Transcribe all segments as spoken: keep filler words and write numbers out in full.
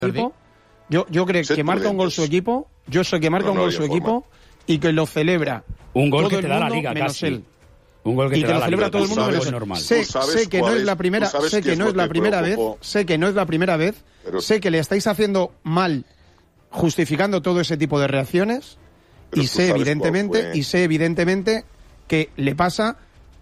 equipo, yo, yo creo que marca un gol su equipo, yo sé que marca no, no un gol su forma. equipo y que lo celebra un gol todo que el te da mundo, la liga menos casi. él. Un gol que y te que da lo la celebra liga, todo el mundo menos él. normal. Sé, sé que no es la primera, sé que no es la primera vez, sé que no es la primera vez, pero, sé que le estáis haciendo mal justificando todo ese tipo de reacciones y sé evidentemente y sé evidentemente que le pasa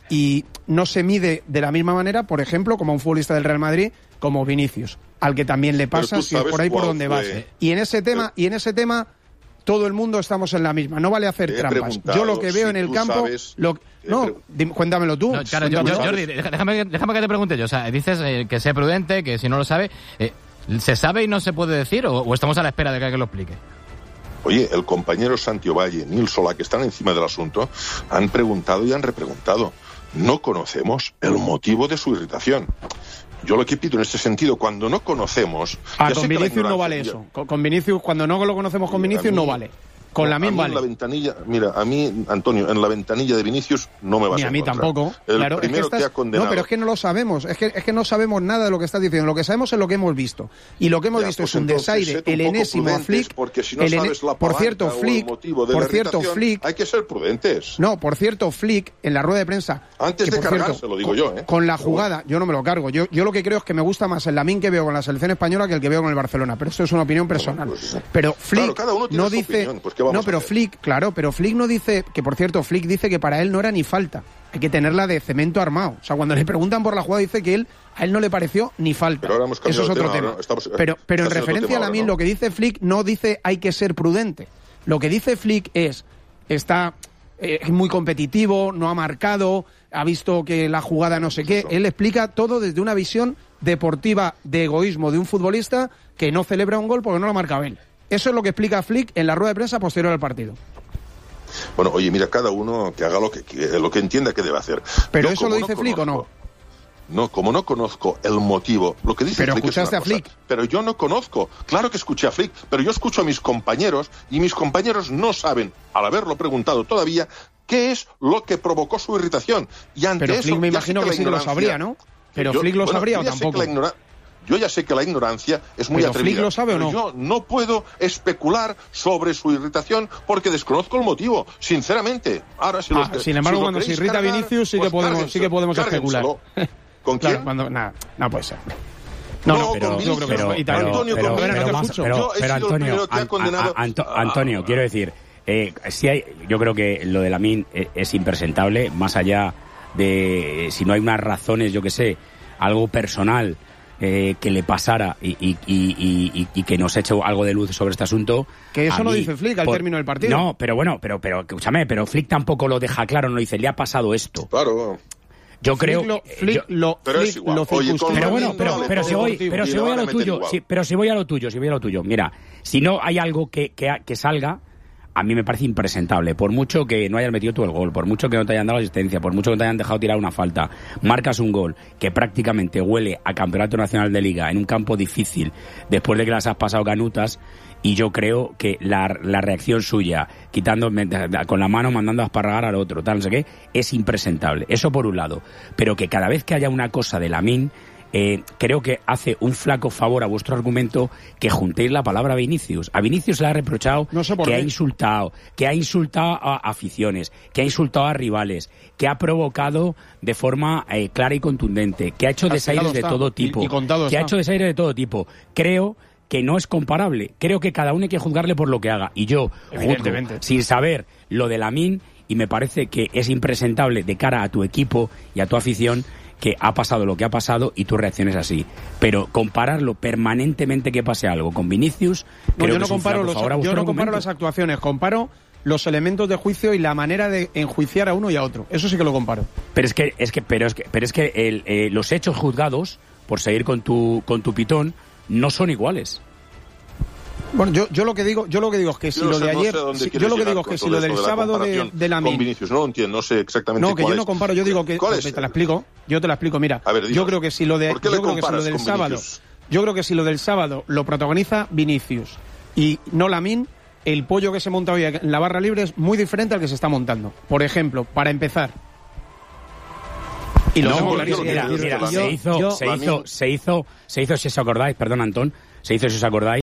y no se mide de la misma manera, por ejemplo, como a un futbolista del Real Madrid como Vinicius, al que también le pasa si es por ahí por donde vas. Y en ese tema, y en ese tema todo el mundo estamos en la misma, no vale hacer trampas. Yo lo que veo si en el campo, sabes, lo, no, dime, cuéntamelo tú. No, claro, yo, yo, Jordi, déjame, déjame que te pregunte yo, o sea, dices eh, que sea prudente, que si no lo sabe, eh, ¿se sabe y no se puede decir o, o estamos a la espera de que alguien lo explique? Oye, el compañero Santi Ovalle, Nil Solá, que están encima del asunto, han preguntado y han repreguntado. No conocemos el motivo de su irritación. Yo lo que pido en este sentido, cuando no conocemos... Ah, con Vinicius no vale eso. Con, con Vinicius, cuando no lo conocemos con Vinicius, no vale. Con no, la misma vale. En la ventanilla, mira, a mí, Antonio, en la ventanilla de Vinicius no me vas a encontrar. Ni a mí tampoco. El claro, primero es que, estás... que ha condenado... No, pero es que no lo sabemos. Es que, es que no sabemos nada de lo que estás diciendo. Lo que sabemos es lo que hemos visto. Y lo que hemos ya, visto pues es un desaire, el enésimo a Flick. Porque si no el sabes la por cierto, Flick, por cierto, Flick, hay que ser prudentes. No, por cierto, Flick, en la rueda de prensa... Antes de cargarse, lo digo yo, ¿eh? Con la jugada, yo no me lo cargo. Yo, yo lo que creo es que me gusta más el Lamine que veo con la selección española que el que veo con el Barcelona. Pero eso es una opinión personal. Bueno, pues, pero Flick claro, no dice... Pues, no, pero Flick... Claro, pero Flick no dice, que por cierto, Flick dice que para él no era ni falta. Hay que tenerla de cemento armado. O sea, cuando le preguntan por la jugada dice que él a él no le pareció ni falta. Pero ahora eso es otro tema. tema. Ahora estamos, pero pero en referencia a Lamine, ¿no? lo que dice Flick no dice hay que ser prudente. Lo que dice Flick es, está eh, muy competitivo, no ha marcado, ha visto que la jugada no sé qué. Él explica todo desde una visión deportiva de egoísmo de un futbolista que no celebra un gol porque no lo ha marcado él. Eso es lo que explica Flick en la rueda de prensa posterior al partido. Bueno, oye, mira, cada uno que haga lo que lo que entienda que debe hacer. ¿Pero Yo, eso lo dice no Flick conozco, o no? No, como no conozco el motivo, lo que dice Pero Flick escuchaste es una a Flick. cosa, pero yo no conozco. Claro que escuché a Flick, pero yo escucho a mis compañeros y mis compañeros no saben, al haberlo preguntado todavía, qué es lo que provocó su irritación. Y ante pero eso, Flick me imagino que, que sí lo sabría, ¿no? Pero yo, Flick lo bueno, sabría o tampoco. Yo ya sé que la ignorancia es muy ¿Pero atrevida. Flick lo sabe o no? Yo no puedo especular sobre su irritación porque desconozco el motivo, sinceramente. Ahora, si ah, los, sin embargo, si cuando se irrita cargar, Vinicius sí que pues podemos, sí que podemos especular. ¿Con quién? Claro, cuando, nah, no puede ser. No, no, pero yo creo que no. Pero, Antonio, pero, pero, pero, más, pero, yo he pero sido Antonio, el primero que ha condenado... a, a, Anto, Antonio, quiero decir, eh, si hay, yo creo que lo de Lamine es, es impresentable, más allá de eh, si no hay unas razones, yo que sé, algo personal eh, que le pasara y, y, y, y, y que nos eche algo de luz sobre este asunto. Que eso no mí, dice Flick al por, término del partido. No, pero bueno, pero, pero escúchame, pero Flick tampoco lo deja claro, no dice, le ha pasado esto. Claro. Yo creo Flick lo, Flick yo, lo, pero Flick es igual. lo Oye, pero bueno, pero, no, pero si voy, pero si voy a lo tuyo, si, pero si voy a lo tuyo, si voy a lo tuyo, mira, si no hay algo que, que, que salga, a mí me parece impresentable, por mucho que no hayas metido tú el gol, por mucho que no te hayan dado la asistencia, por mucho que te hayan dejado tirar una falta, marcas un gol que prácticamente huele a Campeonato Nacional de Liga en un campo difícil, después de que las has pasado canutas. Y yo creo que la, la reacción suya, quitando con la mano, mandando a esparragar al otro, tal, no sé qué, es impresentable. Eso por un lado. Pero que cada vez que haya una cosa de Lamine, eh, creo que hace un flaco favor a vuestro argumento que juntéis la palabra Vinicius. A Vinicius le ha reprochado no sé que qué. ha insultado, que ha insultado a aficiones, que ha insultado a rivales, que ha provocado de forma eh, clara y contundente, que ha hecho desaires de todo tipo, y, y contado que está. ha hecho desaires de todo tipo. Creo que no es comparable. Creo que cada uno hay que juzgarle por lo que haga. Y yo juzgo sin saber lo de Lamine y me parece que es impresentable de cara a tu equipo y a tu afición que ha pasado lo que ha pasado y tu reacción es así. Pero compararlo permanentemente que pase algo con Vinicius, no, creo yo que no es un comparo los, favor a yo vuestro no comparo argumento. las actuaciones, comparo los elementos de juicio y la manera de enjuiciar a uno y a otro. Eso sí que lo comparo. Pero es que es que pero es que pero es que el, eh, los hechos juzgados, por seguir con tu con tu pitón, no son iguales. Bueno, yo, yo lo que digo, yo lo que digo es que si yo no lo sé, de ayer, no sé si, yo lo que digo es que si lo del de sábado de, de Lamine, con Vinicius, no lo entiendo, no sé exactamente no, que cuál yo no es. comparo, yo digo que ¿Cuál te es? la explico, yo te la explico, mira, a ver, yo creo que si lo de, ¿por qué yo le creo que si lo del sábado, Vinicius? yo creo que si lo del sábado lo protagoniza Vinicius y no Lamine, el pollo que se monta hoy en la barra libre es muy diferente al que se está montando. Por ejemplo, para empezar. Y lo no, tengo mira, clarísimo. mira, mira, se hizo, se hizo, se hizo, se hizo, si os acordáis, perdón, Antón, Se hizo, si os acordáis,